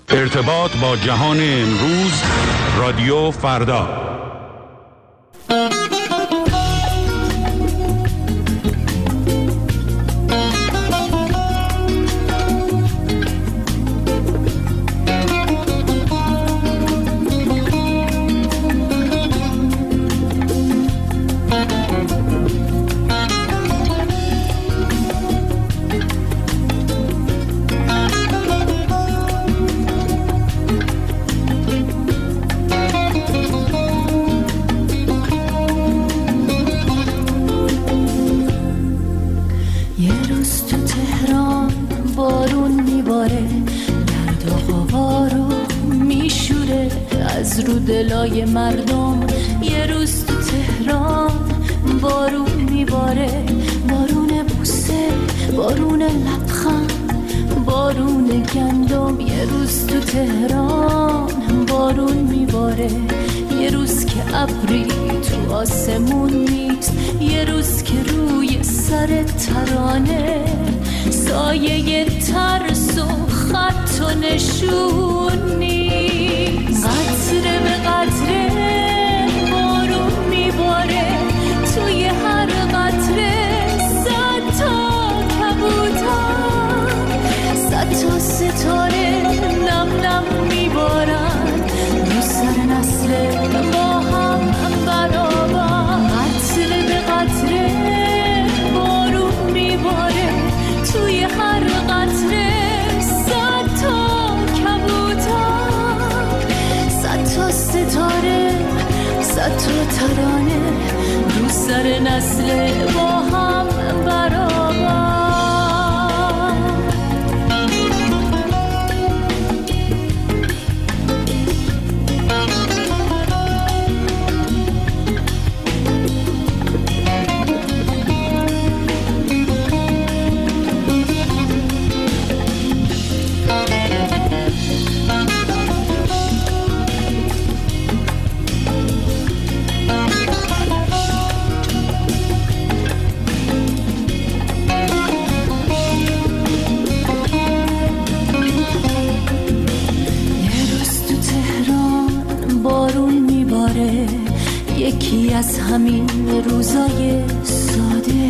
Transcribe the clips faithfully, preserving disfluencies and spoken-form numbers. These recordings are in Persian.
ارتباط با جهان امروز، رادیو فردا. دلای مردم یه روز تو تهران بارون میباره، بارون بوسه، بارون لبخند، بارون گندم. یه روز تو تهران بارون میباره، یه روز که ابری تو آسمون نیست، یه روز که روی سر ترانه سایه ترس و خط و نشون نیست. قطره به قطره بارون میباره، توی هر قطره صد تا کبوتر، صد تا ستاره نم نم میبارن رو سر نسل ما هم برابر. قطره به قطره بارون میباره، توی هر قطره صد تا کبوتر، صد تا ستاره، صد تا ترانه رو سر نسل با هم برابر. یکی از همین روزای ساده،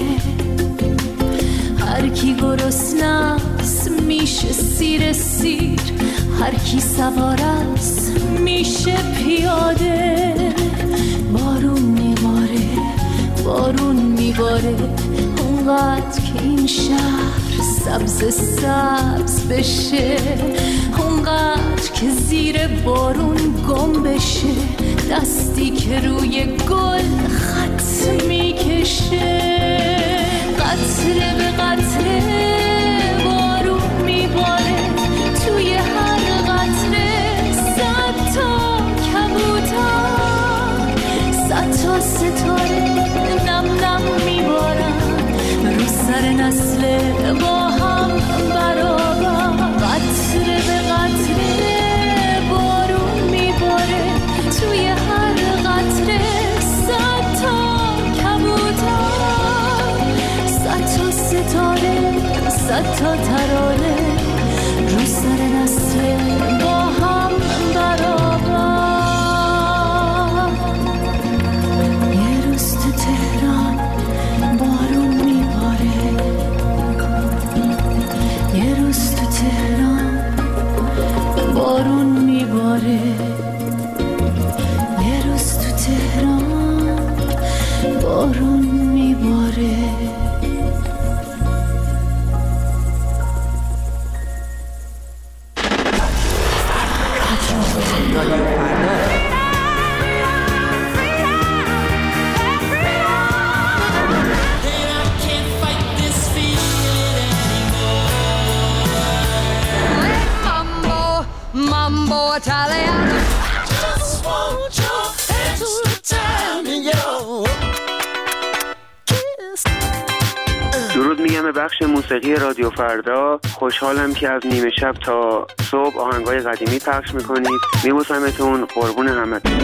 هر کی گرسنه‌ست میشه سیر سیر، هر کی سوار است میشه پیاده. بارون میباره، بارون میباره، اونقدر که این شهر سبز سبز بشه، اونقدر که زیر بارون گم بشه، دستی که روی گل خط میکشه. قطره به قطره بارون میباره، توی هر قطره صد تا کبوتر، صد تا ستاره نم نم میبارن رو سر نسل با هم برابر. قطره به قطره بارون میباره، توی هر قطره صد تا کبوتر، صد تا ستاره، صد تا ترانه رو سر نسل با هم برابر. یه روز تو تهران بارون میباره، یه روز تو تهران بارون میباره، یه روز تو تهران بارون میباره. درود میگم به بخش موسیقی رادیو فردا. خوشحالم که از نیمه شب تا صبح آهنگای قدیمی پخش میکنید. میبوسمتون، قربون همتون.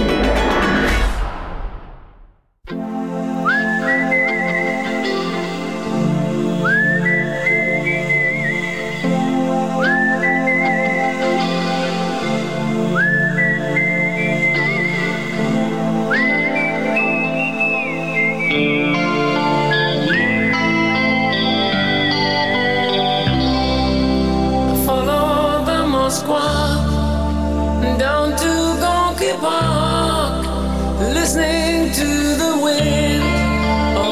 Moskwa, down to Gorky Park, listening to the wind of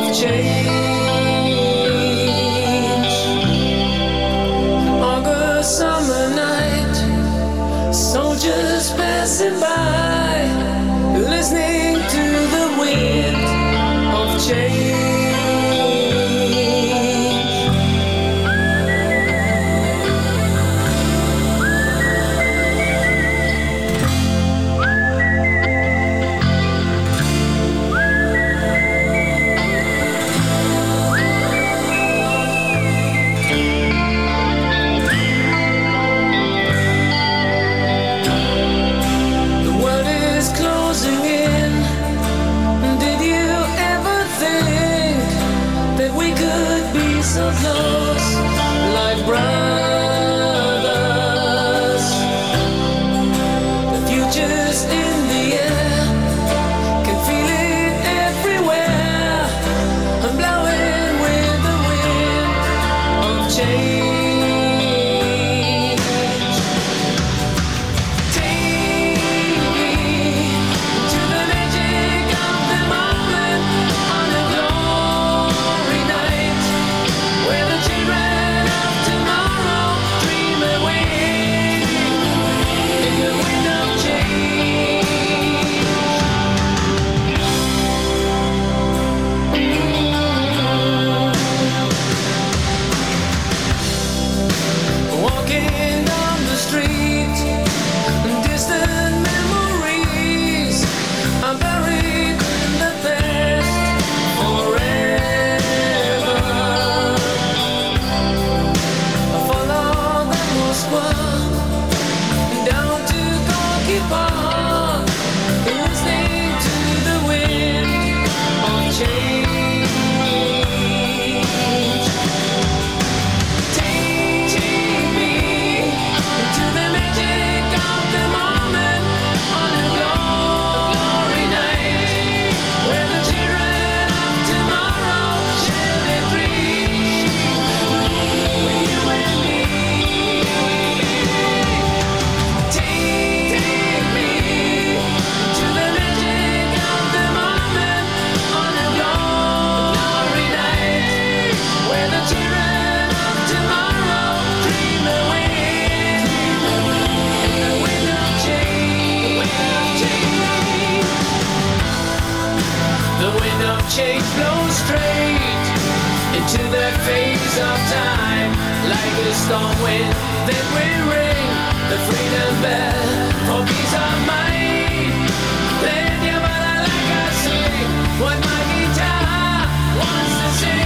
change. August summer night, soldiers passing by, listening to the wind of change. So close, like brothers. The future's in the air, can feel it everywhere. I'm blowing with the wind of change. Take me to the magic of the moment on a glory night, where the children of tomorrow dream away in the wind of change. Walking down the street, distant memories are buried in the past forever. Follow the Moskwa, down to Gorky Park, listening to the wind of change. Take me to the magic of the moment on a glory night, where the children of tomorrow shall be free. With you and me. Take me to the magic of the moment on a glory night, where the children of tomorrow dream away in the wind of change. The wind of change blows straight into that phase of time, like a storm wind that will ring the freedom bell for peace of mind. Then you better, like I say, what my guitar wants to say.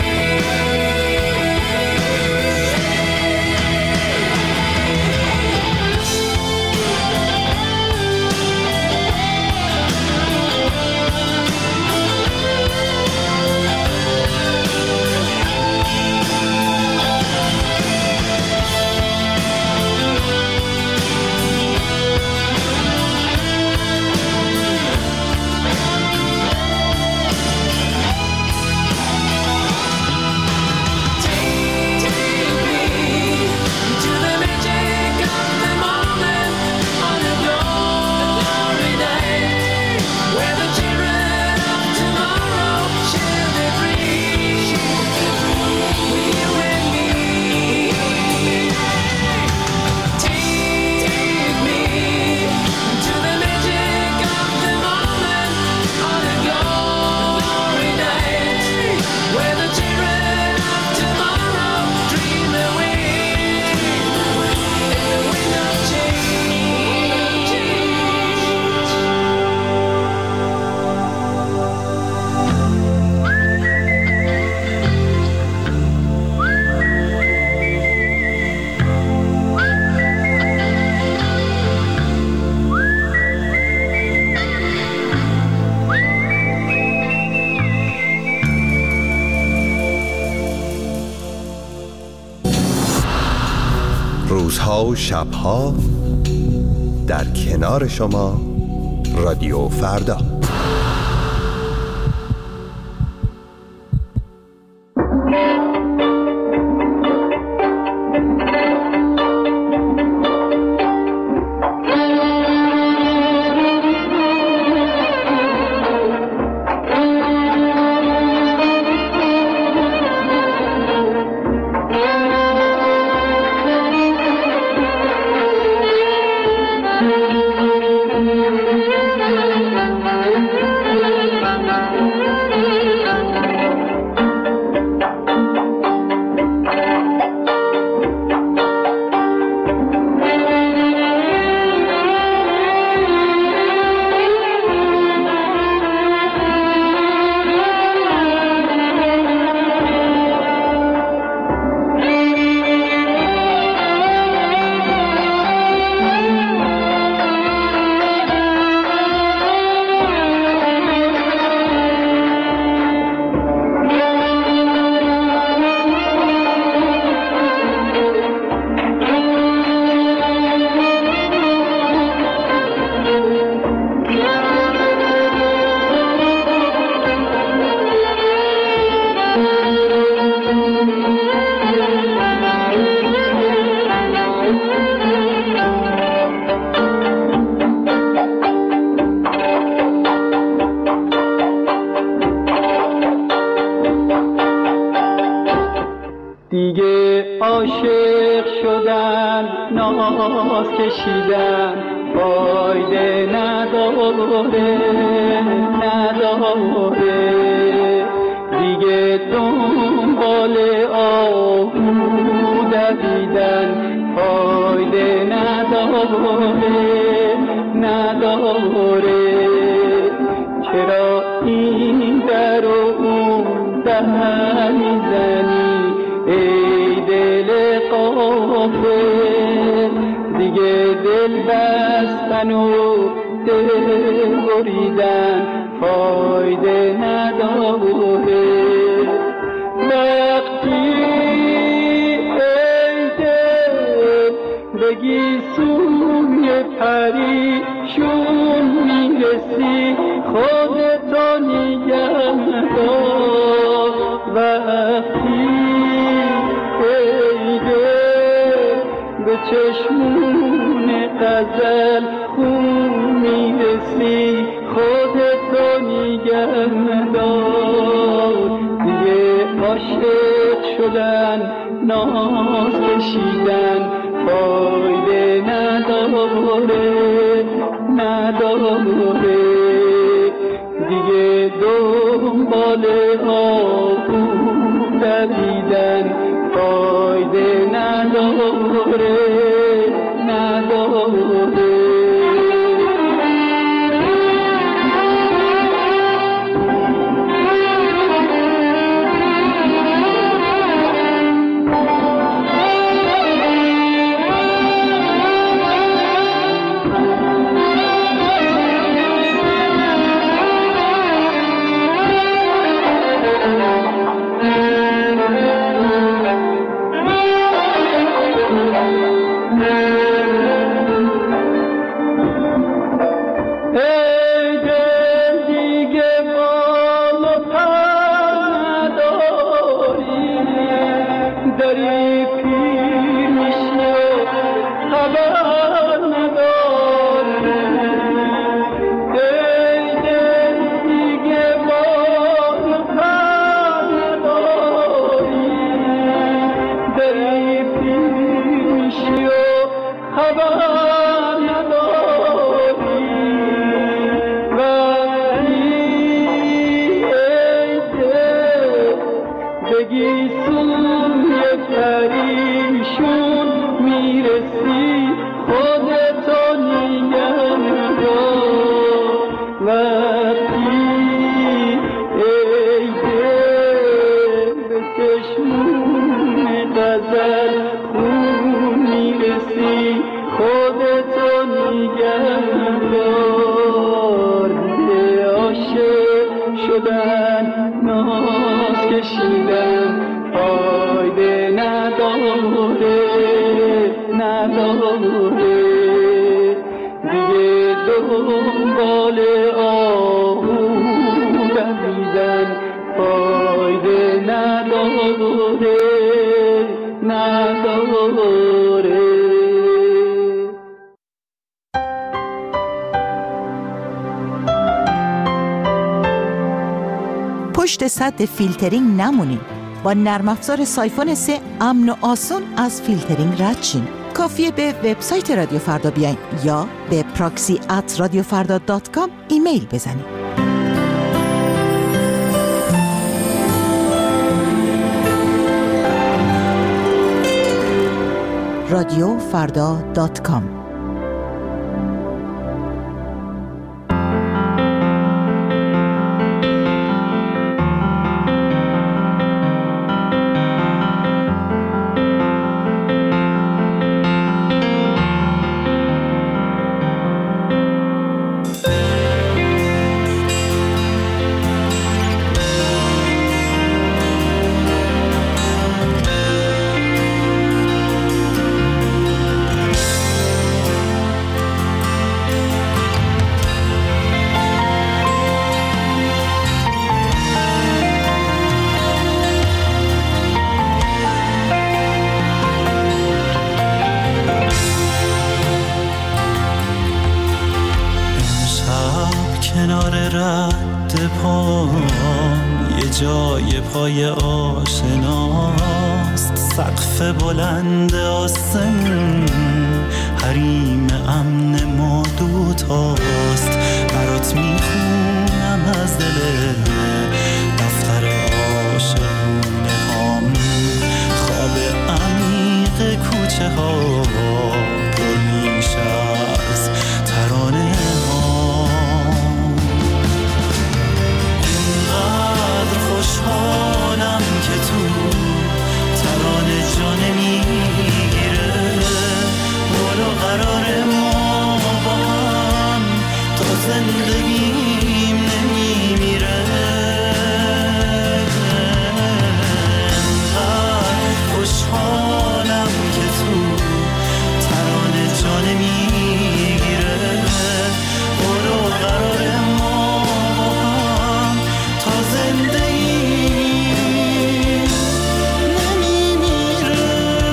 روزها و شبها در کنار شما رادیو فردا. ناز کشیدن فایده نداره نداره دیگه دنبال آهو دویدن فایده نداره نداره چرا این در و اون در میزنی ای دل غافل دیگه دل بستن و دل بریدن فایده نداره وقتی ای دل بگی سوی پریشون میرسی خودتو نگه دار وقتی ای دل به چشمون غزل خون میرسی خودتو نگه دار دیگه عاشق شدن ناز کشیدن فایده نداره نداره دیگه دنبال آهو دویدن فایده نداره نداره پشت سد فیلترینگ نمونین. با نرم افزار سایفون سه امن و آسون از فیلترینگ رد شین. کافیه به وبسایت رادیو فردا بیاین یا به پراکسی ات رادیو فردا دات کام ایمیل بزنید. رادیو فردا دات کام. جای پای آشناست، سقف بلند آسمون حریم امن ما دوتاست. برات میخونم از دل دفتر عاشقونه هام، خواب عمیق کوچه ها پر میشه از ترانه ها. اینقدر خوشحالم که تو ترانه جان میگیره، ولو قرار ما با هم تا زندگیم نمیمیره. خوشحالم که تو ترانه جان میگیره، ولو قرار ما با هم تا زندگی نمیمیره.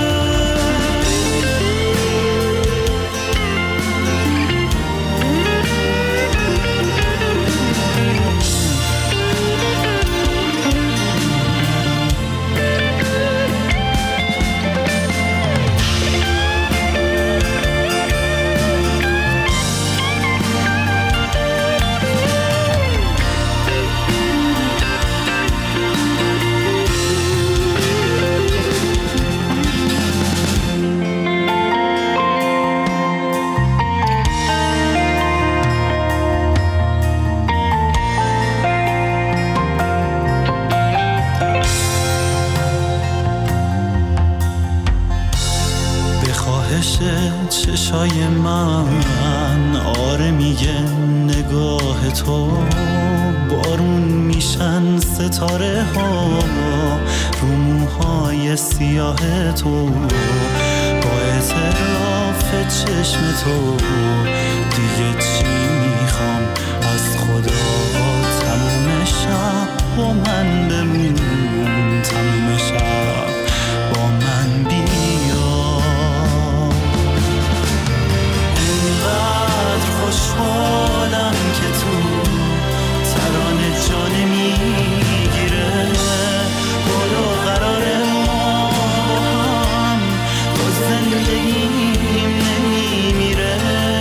چشای من آره میگه نگاه تو، بارون میشن ستاره ها رو موهای سیاه تو. با اعتراف چشم تو دیگه چی میخوام از خدا؟ تموم شب با من بمون، تموم شب با من بیا. خوشحالم که تو ترانه جان میگیره، ولو قرار ما با هم تا زندگیم نمیمیره.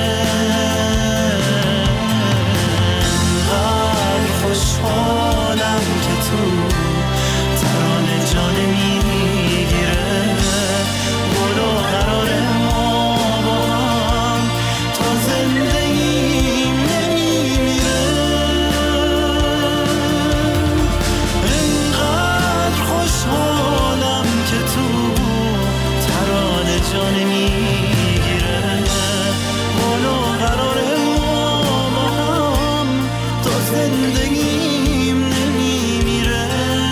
انقدر خوشحالم که تو ترانه جان میگیره، ولو قرار ما با هم تا زندگیم نمیمیره. انقدر خوشحالم که تو ترانه جان میگیره، ولو قرار ما با هم تا زندگیم نمیمیره.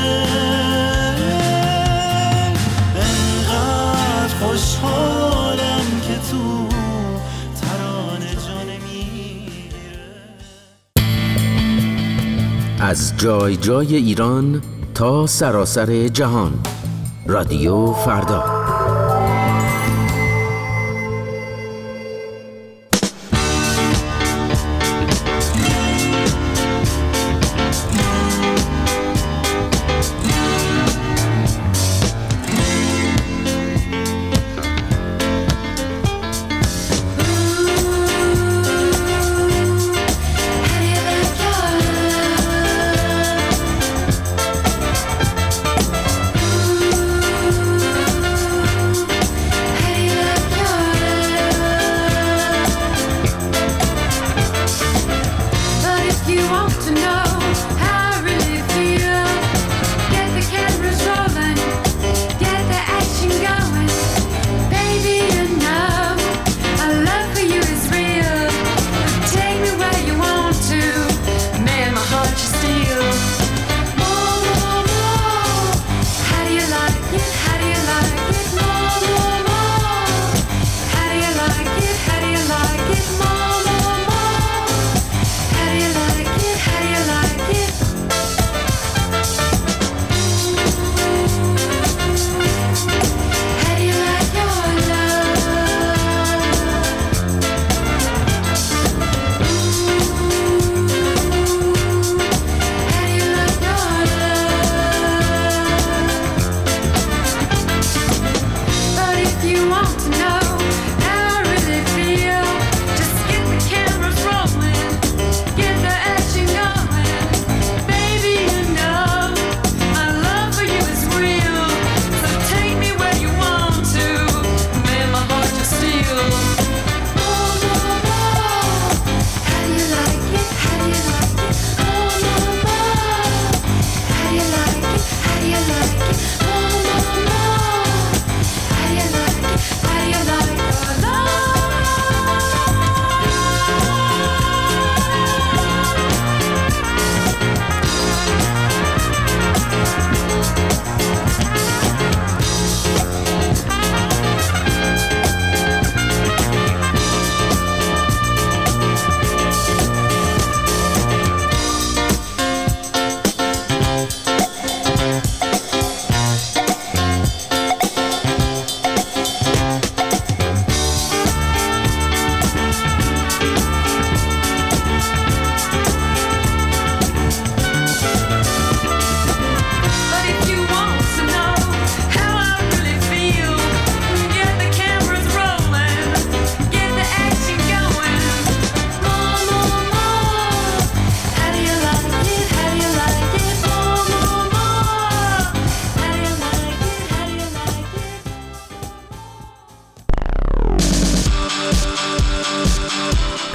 انقدر خوشحالم که تو ترانه جان میگیره. از جای جای ایران تا سراسر جهان، رادیو فردا.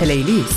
پلیلیست.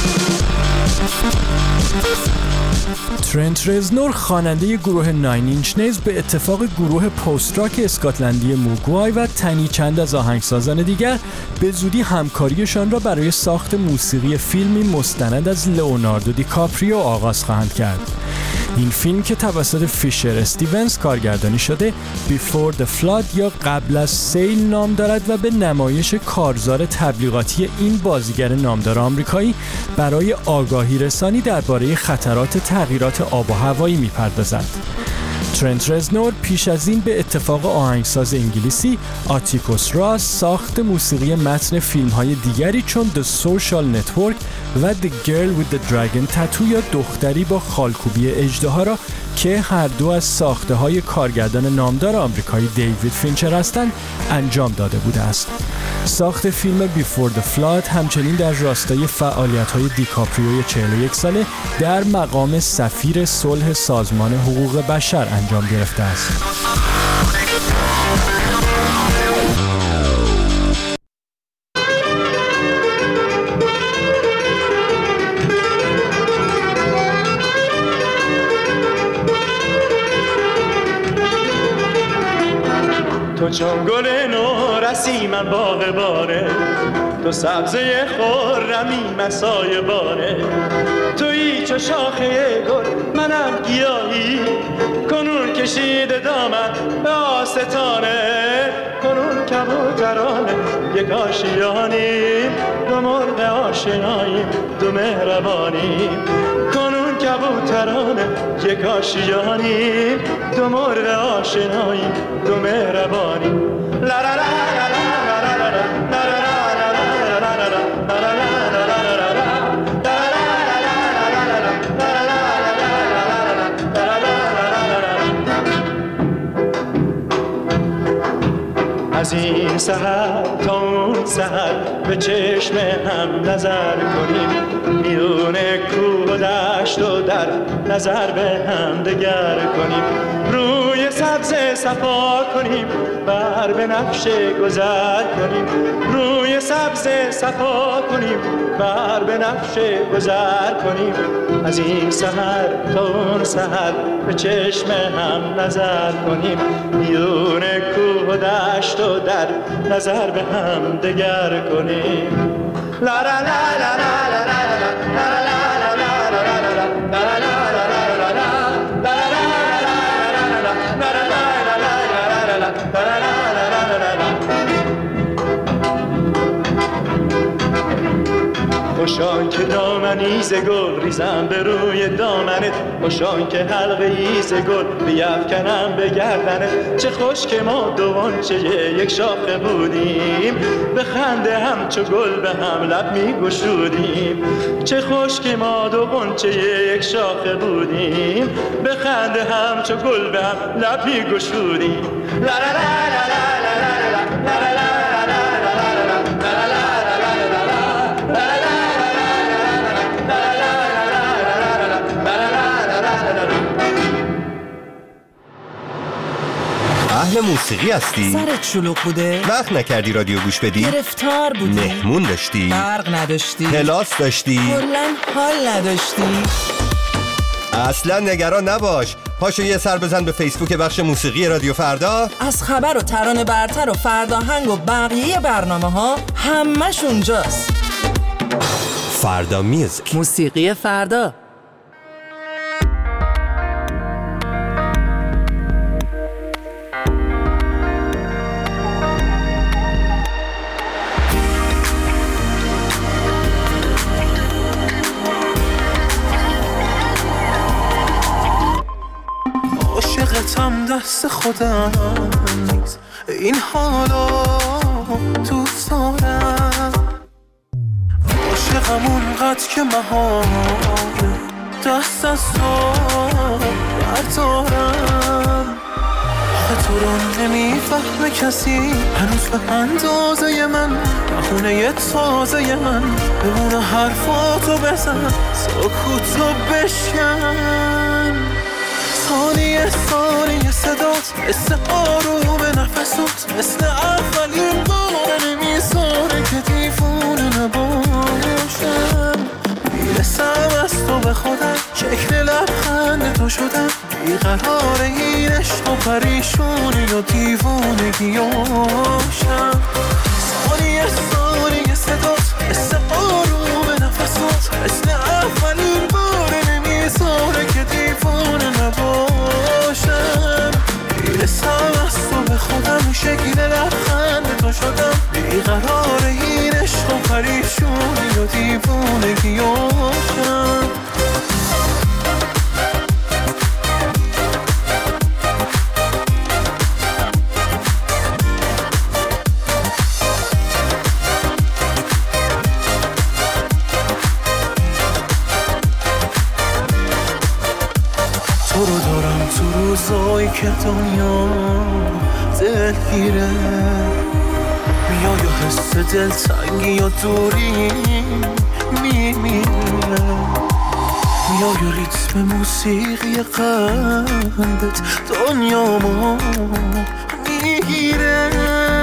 ترنت رزنور خواننده گروه ناین اینچ نیلز به اتفاق گروه پست راک اسکاتلندی موگوای و تنی چند از آهنگسازان دیگر به زودی همکاریشان را برای ساخت موسیقی فیلمی مستند از لئوناردو دیکاپریو آغاز خواهند کرد. این فیلم که توسط فیشر استیونز کارگردانی شده بیفور د فلاد یا قبل از سیل نام دارد و به نمایش کارزار تبلیغاتی این بازیگر نامدار آمریکایی برای آگاهی رسانی درباره خطرات تغییرات آب و هوایی می‌پردازد. ترنت رزنور پیش از این به اتفاق آهنگساز انگلیسی آتیکوس راس ساخت موسیقی متن فیلم‌های دیگری چون The Social Network و The Girl with the Dragon Tattoo یا دختری با خالکوبی اژدها را که هر دو از ساخته‌های کارگردان نامدار آمریکایی دیوید فینچر هستند انجام داده بوده است. ساخت فیلم بیفور د فلاد همچنین در راستای فعالیت‌های دیکاپریوی چهل و یک ساله در مقام سفیر صلح سازمان حقوق بشر انجام گرفته است. تو چون گل نورسی من باغ باره، تو سبزه خرمی مسای باره، تویی چو شاخه گل منم گیاهی، کنون کشیده دامن به آستانه، کنون کبوترانه یک آشیانیم، دو مرغ آشناییم دو مهربانیم، کنون کبوترانه یک آشیانیم، دو مرغ آشناییم دو مهربانیم. لا لا لا لا لا لا لا لا از این سحر تا اون سحر به چشم هم نظر کنیم، میون کوه و دشت و در نظر به هم دگر کنیم، روی سبز صفا کنیم بر به نقش گذر کنیم، روی سبز صفا کنیم بر به نقش گذر کنیم، از این سحر تا اون سحر به چشم هم نظر کنیم، میون کوه و دشت و در نظر به هم دگر کنیم. لا لا لا لا لا لا لا لا خوشان که دامنی ز گل ریزم به روی دامنت، خوشان که حلقه ای ز گل بیفکنم به گردنت، چه خوش که ما دوان چه یک شاخه بودیم، به خنده همچو گل به هم لب می گشودیم، چه خوش که ما دوان چه یک شاخه بودیم، به خنده همچو گل به هم لب می گشودیم. لا لا لا لا لا لا لا لا اهل موسیقی هستی؟ سرت شلوغ بوده؟ وقت نکردی رادیو گوش بدی؟ گرفتار بودی؟ مهمون داشتی؟ برق نداشتی؟ کلاس داشتی؟ کلاً حال نداشتی؟ اصلا نگران نباش، پاشو یه سر بزن به فیسبوک بخش موسیقی رادیو فردا. از خبر و ترانه برتر و فرداهنگ و بقیه برنامه ها همش اونجاست. فردا میوزیک، موسیقی فردا. عاشقتم دست خودم نیست، این حالا دوست دارم، عاشقم اونقدر که محال دست از تو بردارم، آخه تو رو نمیفهمه کسی هنوز به اندازه من، بخونه یه تازه من بمونه حرفاتو بزن سکوتو بشکن، ثانیه ثانیه صدات مثل آروم نفسات، مثل اولین بار نمیذاره که دیوونه نباشم، شدم بیقرار این عشق و پریشونی و دیوونگیاشم. ثانیه ثانیه صدات مثل آروم نفسات، مثل اولین بار نمیذاره که دیوونه نباشم. میرسم از تو به خودم شکل لبخند تو شدم بیقرار این عشق و پریشونی و دیوونگیاشم. تو رو دارم تو روزایی که دنیا دلگیره، میای و حس دلتنگی و دوری میمیره، میای و ریتم موسیقی قلبت دنیامو میگیره.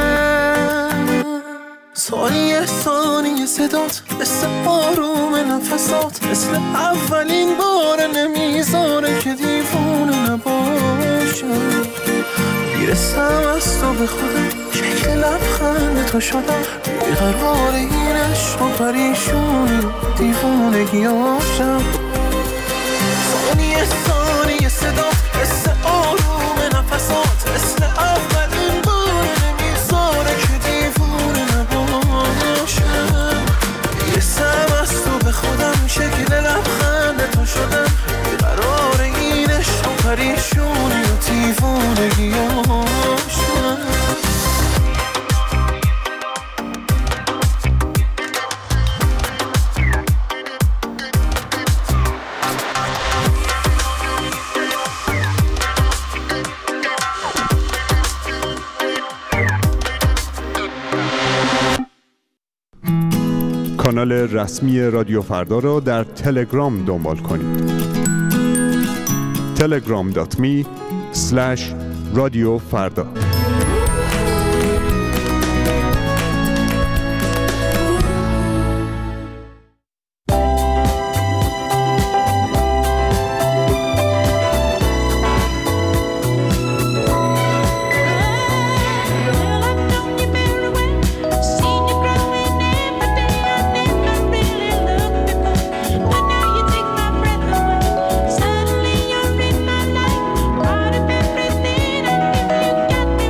ثانیه ثانیه صدات مثل آروم نفسات، مثل اولین بار نمیذاره که دیوونه نباشم. میرسم از تو به خودم شکل لبخند تو شدم بیقرار این عشق و پریشونی دیوونگیاشم. ثانیه ثانیه صدات مثل آروم نفسات، مثل اولین بار نمیذاره که دیوونه نباشم. میرسم از تو به خودم شکل لبخند تو شدم بیقرار این عشق و پریشونی و دیوونگیاشم. کانال رسمی رادیو فردا را در تلگرام دنبال کنید. تلگرام دات می اسلش رادیو فردا. Got me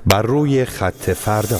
بر روی خط فردا.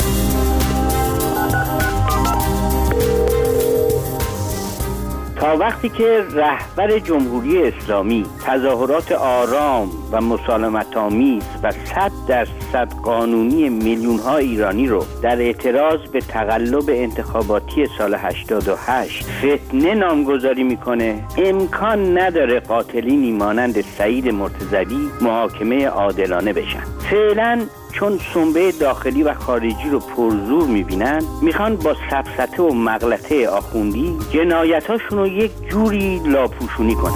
تا وقتی که رهبر جمهوری اسلامی تظاهرات آرام و مسالمت‌آمیز و صد درصد قانونی میلیون‌ها ایرانی رو در اعتراض به تقلب انتخاباتی سال هشتاد و هشت فتنه نامگذاری میکنه، امکان نداره قاتلینی مانند سعید مرتضوی محاکمه عادلانه بشن. فعلا چون سنبه داخلی و خارجی رو پرزور میبینن، میخوان با سفسطه و مغلطه آخوندی جنایتاشون رو یک جوری لاپوشونی کنن.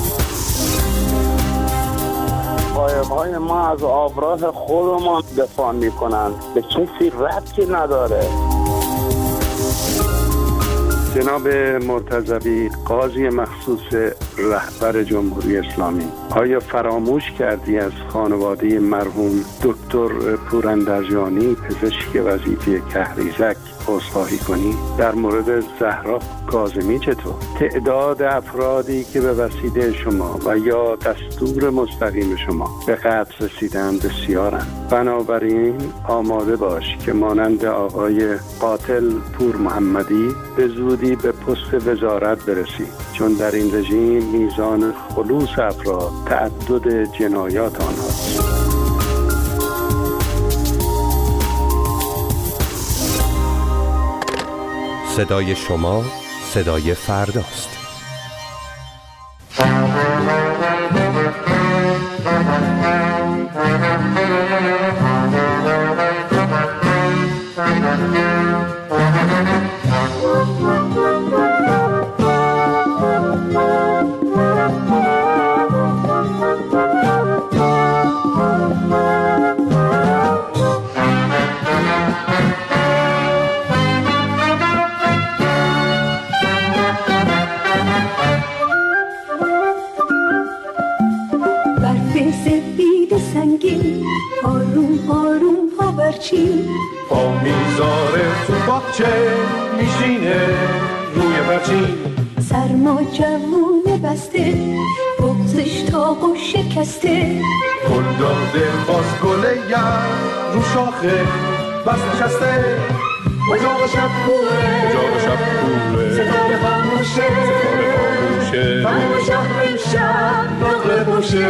قایق‌های ما از آبراه خودمان دفاع میکنن، به کسی ربطی نداره. جناب مرتضوی قاضی مخصوص رهبر جمهوری اسلامی، آیا فراموش کردی از خانواده مرحوم دکتر پوراندرجانی پزشک وظیفه کهریزک عذرخواهی کنی؟ در مورد زهرا کاظمی چطور؟ تعداد افرادی که به وسیله شما و یا دستور مستقیم شما به قتل رسیدن بسیارند. بنابراین آماده باش که مانند آقای قاتل پور محمدی به زودی به پست وزارت برسی، چون در این رژیم میزان خلوص افراد تعدد جنایات آنهاست. صدای شما صدای فرداست. پا میذاره تو باغچه میشینه روی برچین، سرما جوونه بسته بغزش تاق و شکسته، گل داده باز گله یم رو شاخه بس نشسته، اجاق شب کوره اجاق شب کوره ستاره خاموشه ستاره خاموشه فرم شهر امشب نقره باشه،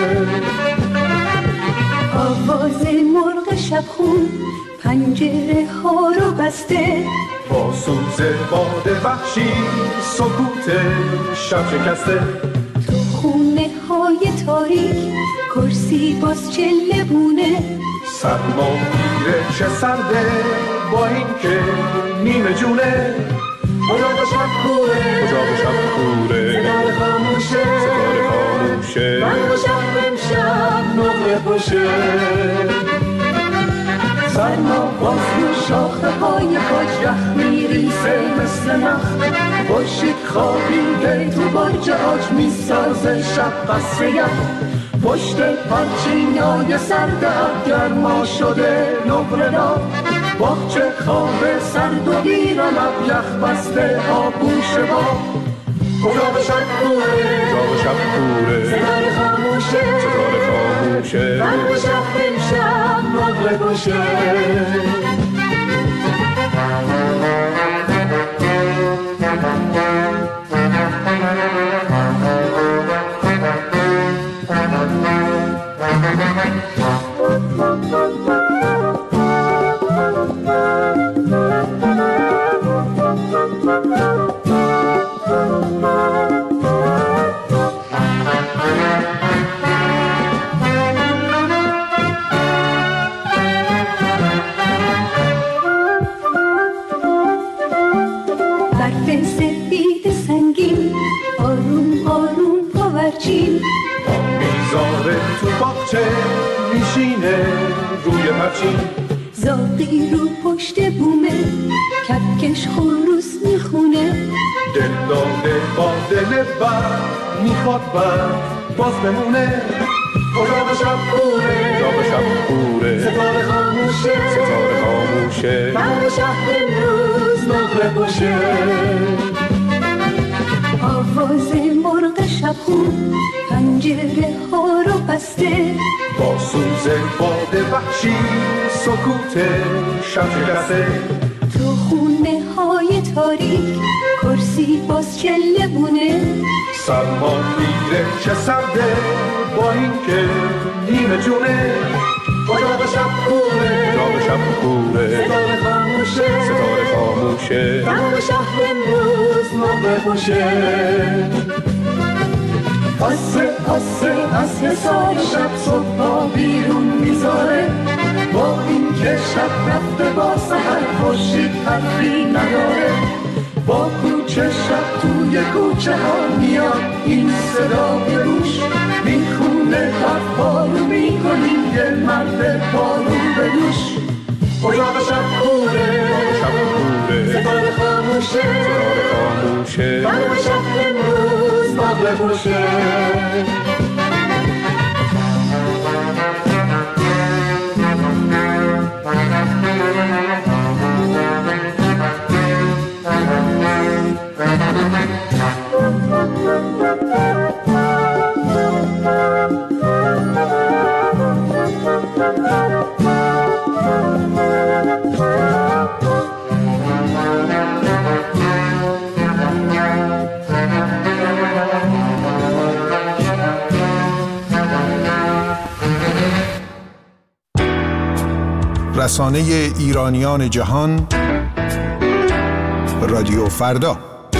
آواز مرغ شبخون پنجره ها رو بسته، با سوز باد وحشی سکوت شب شکسته، تو خونه های تاریک کرسی باز چله بونه، سرما میره چه سرده با این که نیمه جونه، اجاق شب کوره اجاق شب کوره ستاره خاموشه ستاره خاموشه فرم شهر امشب نقره باشه، سرما باز رو شاخه های کاج رخ میریسه مثل نخ، باشید خوابیده تو برج آج میسازه شب قصر یخ، پشت پرچینای سرد گرما شده نقره را، باغچه خواب سرد و ویران یخ بسته آبوش با، اجاق شب کوره اجاق شب کوره ستاره خاموشه ستاره خاموشه فرم شهر امشب نقره باشه. میذاره تو باغچه میشینه روی پرچین، زاغی رو پشت بومه کپکش خروس میخونه، دل داده با دل بر میخواد بر باز بمونه، اجاق شب کوره اجاق شب کوره ستاره خاموشه ستاره خاموشه فرم شهر امروز نقره باشه، آواز مرغ شبخون پنجره ها رو بسته، با سوز باد وحشی سکوت شب شکسته. تو خونه های تاریک کرسی باز چله بونه، سرما میره چه سرده با این که نیمه جونه. اجاق شب کوره، اجاق شب کوره، ستاره خاموشه، ستاره خاموشه، تمام شهر امروز موقع خوشه. آسه آسه از حساب شب صبح بیرون میذاره، با این که شب رفته با سحر خورشید حرفی نداره. با کوچه شب توی کوچه ها میاد این صدا به گوش، میخونه حرفا رو میکنیم یه مرد بارون به دوش. اجاق شب کوره، شب کوره، ستاره خاموشه، ستاره خاموشه، تمام شهر امروز موقع خوشه. رسانه ایرانیان جهان رادیو فردا.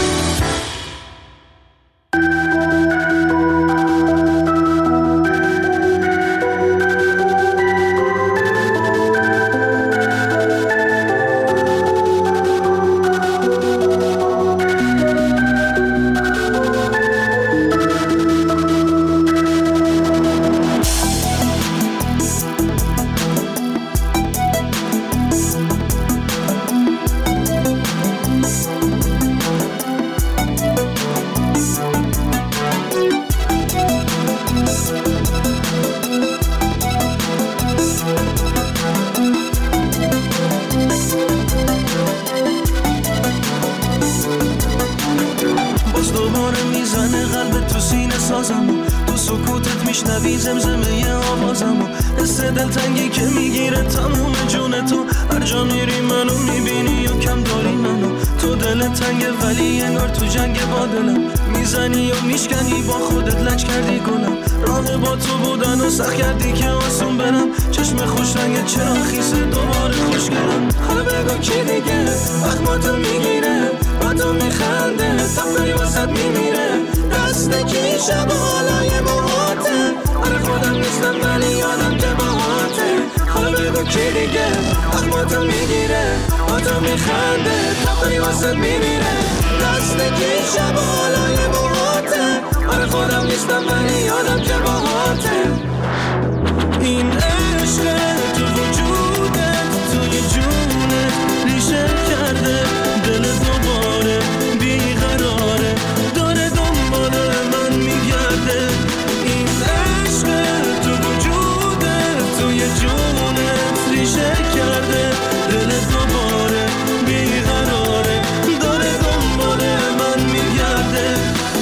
میشنوی زمزمه آوازمو، حس دلتنگی که میگیره تموم جون تو. هر جا میری منو میبینی و کم داری منو. تو دل تنگه ولی انگار تو جنگ با دلم، میزنی و میشکنی با خودت لج کردی گلم. راه با تو بودن و سخت کردی که آسون برم. چشم خوش رنگ چرا خیسه دوباره خوشگرم. حالا بگو کی دیگه وقت ما تو میگیره، با تو میخنده تفکری واسد میمیره. دست کی شب حالای موهاته، آره خودم نیستم ولی یادم که باهاته. حالا بگو کی دیگه وقت ما تو میگیره، با تو میخنده تفکری واسد میمیره. دست کی شب حالای موهاته، آره خودم نیستم ولی یادم که باهاته. این عشق تو وجودت توی جونت ریشه کرده، دل دوباره بیقراره داره دنبال من میگرده. این عشق تو وجودت توی جونت ریشه کرده، دل دوباره بیقراره داره دنبال من میگرده.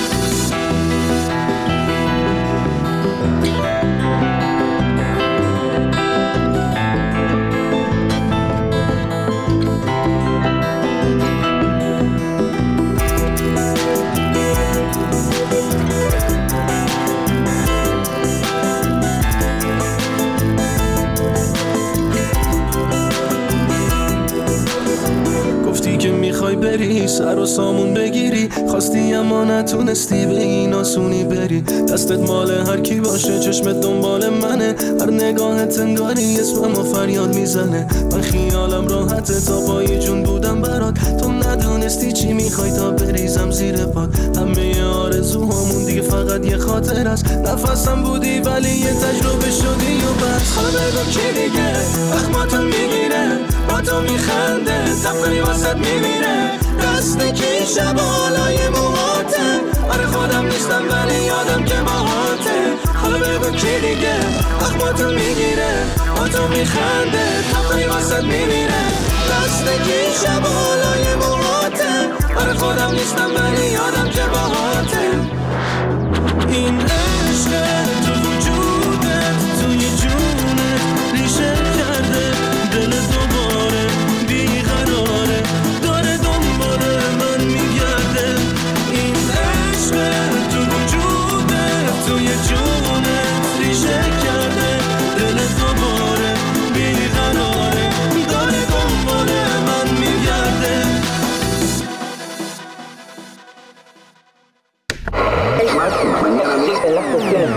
که میخوای بری سر و سامون بگیری، خواستی اما نتونستی به این آسونی بری. دستت مال هر کی باشه، چشمت دنبال منه، هر نگاهت انگاری اسمم و فریاد میزنه. من خیالم راحته تا پای جون بودم برات، تو ندونستی چی میخوای تا بریزم زیر پات. همه آرزوهامون دیگه فقط یه خاطر است، نفسم بودی ولی یه تجربه شدی و بس. حالا بگو کی دیگه وقت ما تو میگیره، با تو میخنده تفکری واسد میمیره. دست کی شب حالای موهاته، آره خودم نیستم ولی یادم که باهاته. حالا بگو کی دیگه وقت با تو میگیره، با تو میخنده تفکری واسد میمیره. دست کی شب حالای موهاته، آره خودم نیستم ولی یادم که باهاته. این عشق تو وجودت توی جونت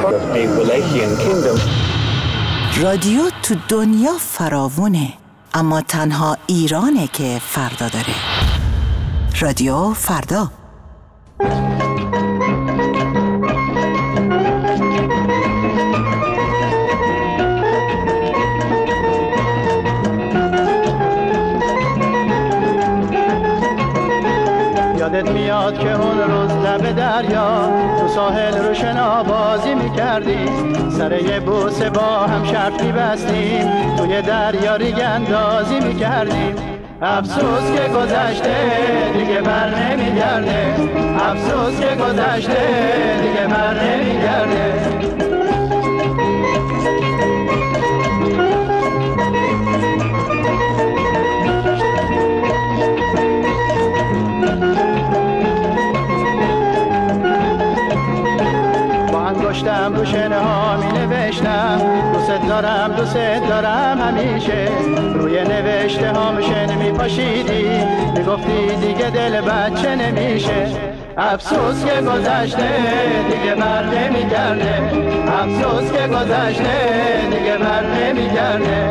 رادیو تو دنیا فراوونه، اما تنها ایرانه که فردا داره. رادیو فردا. یادت میاد که اون روز لب دریا تو ساحل رو شنا بازی میکردیم، سر یه بوسه با هم شرط میبستیم، توی دریا ریگ اندازی میکردیم. افسوس که گذشته دیگه بر نمیگرده، افسوس که گذشته دیگه بر نمیگرده. انگشتم رو شنه ها می نوشتم، دوست دارم دوست دارم همیشه. روی نوشته هام شنه می پاشیدی، می گفتی دیگه دل بچه نمیشه. افسوس که گذشته دیگه بر نمی گرده، افسوس که گذشته دیگه بر نمی گرده.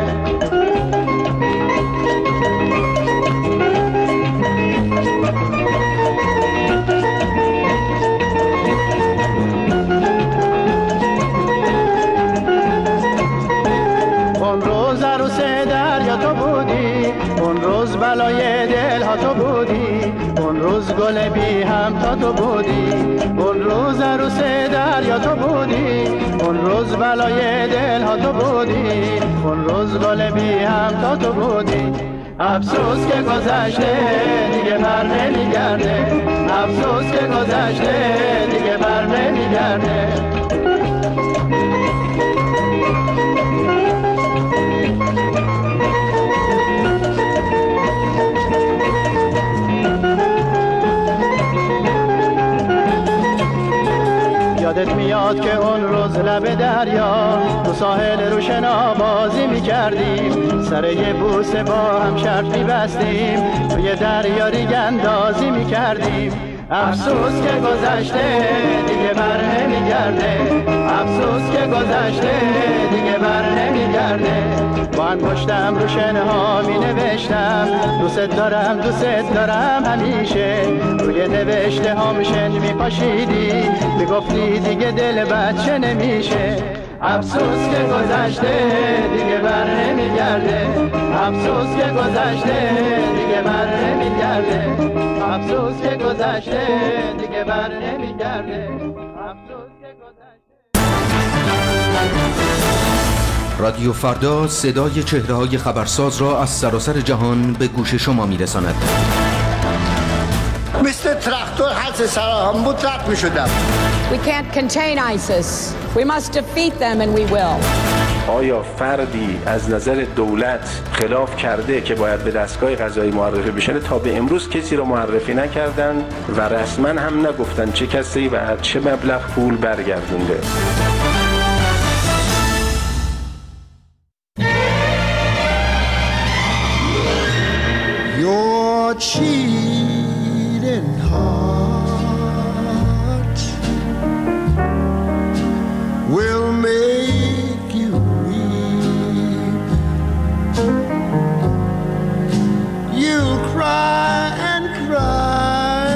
تو بودی اون روز، بلای دل ها تو بودی اون روز، گل بی هم تا تو بودی اون روز، عروس دریا تو بودی اون روز، بلای دل ها تو بودی اون روز، گل بی هم تا تو بودی. افسوس که گذشته دیگه بر نمیگرده، افسوس که گذشته دیگه بر نمیگرده. یادت میاد که اون روز لب دریا تو ساحل رو شنا بازی میکردیم، سر یه بوسه با هم شرط میبستیم، توی دریا ریگ اندازی میکردیم. افسوس که گذشته دیگه بر نمیگرده، افسوس که گذشته دیگه بر نمیگرده. با انگشتم رو شنه ها می نوشتم، دوست دارم دوست دارم همیشه. روی نوشته هام شن می پاشیدی، می گفتی دیگه دل بچه نمیشه. افسوس که گذشته دیگه بر نمیگرده، افسوس که گذشته دیگه بر نمیگرده، افسوس که گذشته دیگه بر نمیگرده، افسوس که گذشته. رادیو فردا صدای چهره‌های خبرساز را از سراسر جهان به گوش شما می‌رساند. مثل تراکتور حد سرهم بود رد می‌شدم. We can't contain ISIS. We must defeat them and we will. آیا فردی از نظر دولت خلاف کرده که باید به دستگاه قضایی معرفی بشه؟ تا به امروز کسی رو معرفی نکردن و رسما هم نگفتن چه کسی و چه مبلغ پول برگردونده. Your cheating heart will make you weep. You'll cry and cry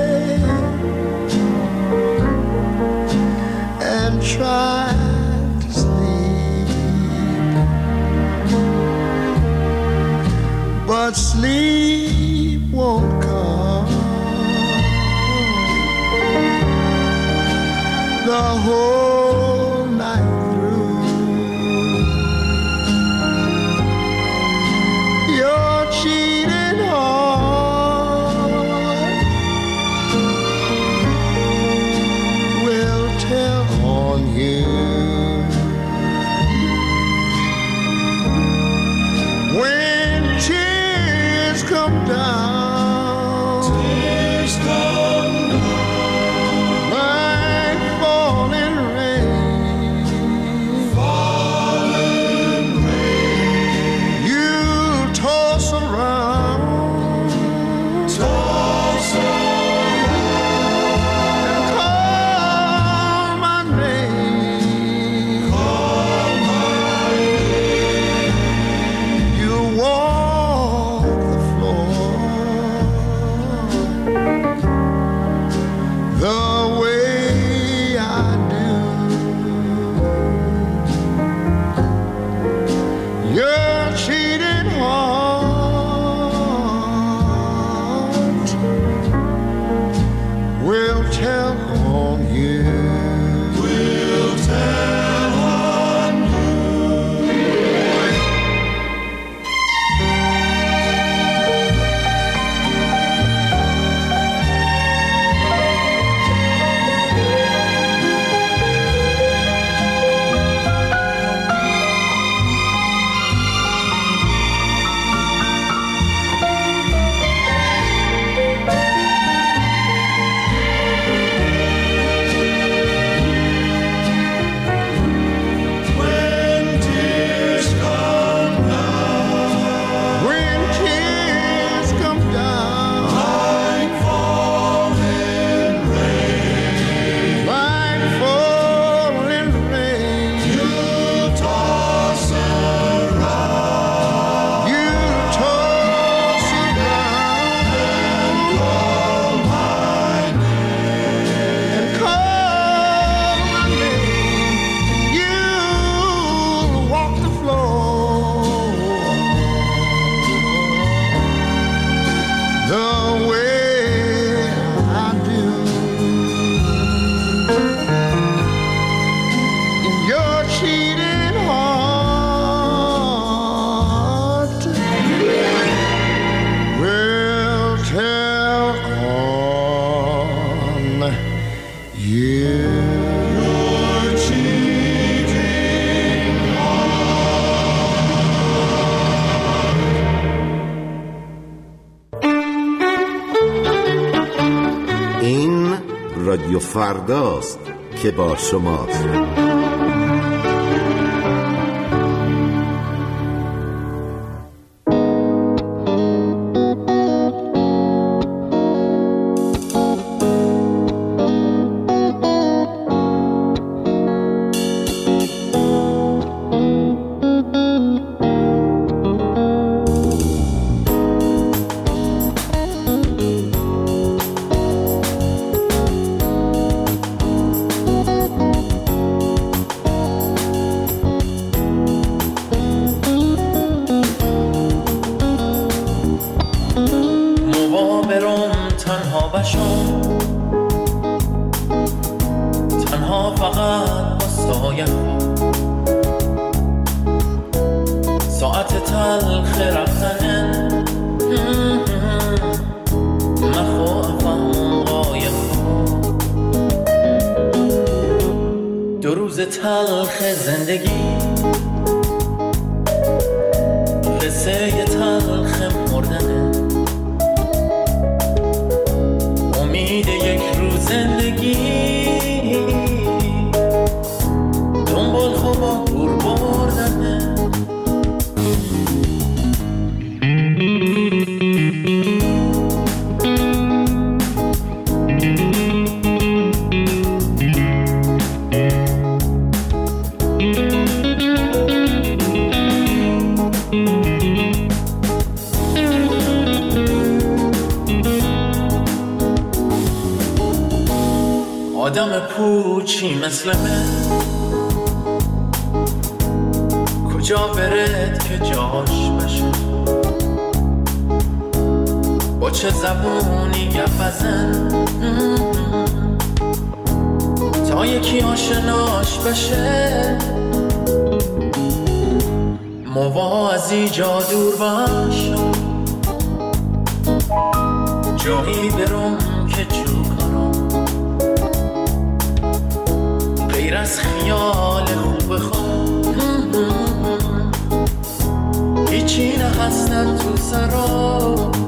and try to sleep, but sleep won't come. The whole night through, your cheating heart will tell on you. When tears come down, tears come down like falling rain, falling rain. You toss around, toss around, and call my name, فرداست که با شماست. تنها فقط بستایم ساعت تلخ رفتن مخوفم قایق دو روز تلخ زندگی قصه تلخ مردنه امید یک روز زندگی دنبال خوبا گور بردنه آدم پوچی مثل من کجا برد که جاش بشه با چه زبونی گپ بزن تا یکی آشناش بشه موا از ایجا دور باشم جایی برم که چوکارم غیر از خیال خوب خواب هیچی نهستن تو سرا